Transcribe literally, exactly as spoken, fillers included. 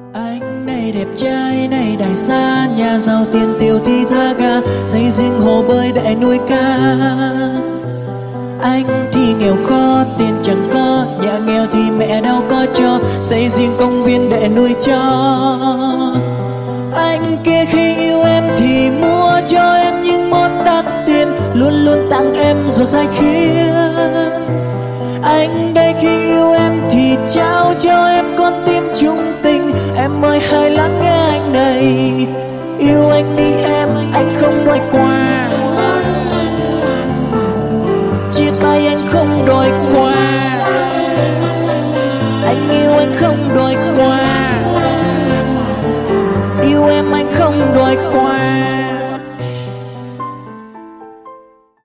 Anh này đẹp trai này đại gia, nhà giàu tiền tiêu thì tha ga, xây riêng hồ bơi để nuôi cá. Anh thì nghèo khó tiền chẳng có, nhà nghèo thì mẹ đâu có cho, xây riêng công viên để nuôi chó. Anh kia khi yêu em thì mua cho em những món đắt tiền, luôn luôn tặng em rồi sai khiến. Anh đây khi yêu em thì trao cho em con tim trung tình. Em ơi hãy lắng nghe anh này, yêu anh đi em, anh không đòi quà, chia tay anh không đòi